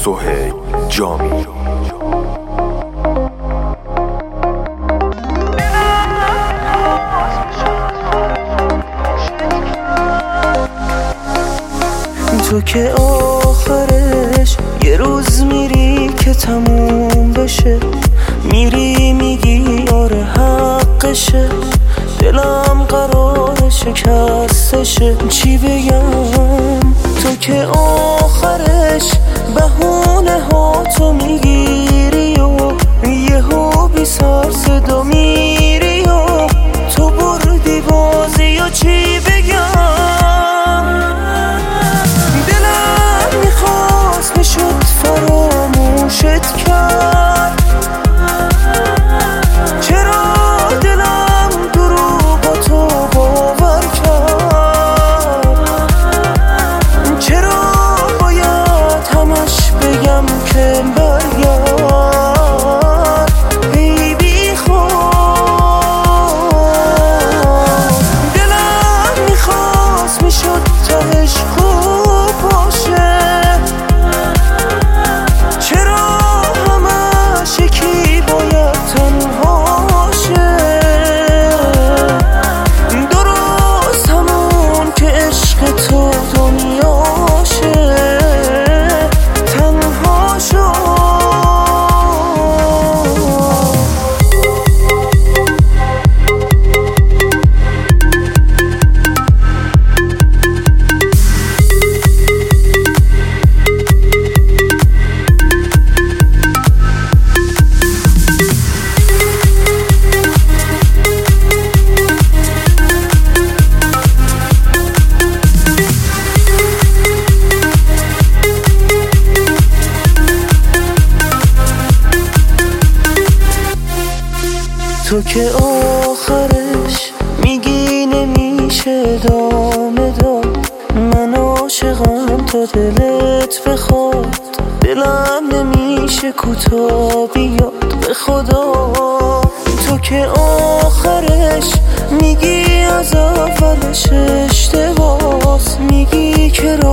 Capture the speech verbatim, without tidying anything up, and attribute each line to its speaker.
Speaker 1: سهیل جامی.
Speaker 2: تو که آخرش یه روز میری که تموم بشه، میری میگی آره حقشه، دلم قرار شکستشه. چی بگم تو که آخرش بهونه ها تو میگیری و یهو بی سر صدا میری و تو بردی بازی و چی بگم. دلم میخواست میشد فراموشت کرد، چرا دلم دروغ تو باور کرد، چرا باید همش بگم که برگرد. ای بی خود دلم میخواست میشد تهش خوب باشه، چرا همش یکی باید تنها شه. درست همون که عشق تو دنیاشه تنها شد. تو که آخرش میگی نمیشه ادامه داد، من عاشقم تا دلت بخواد، دلم نمیشه کوتاه بیاد به خدا. تو که آخرش میگی از اولش اشتباس، میگی که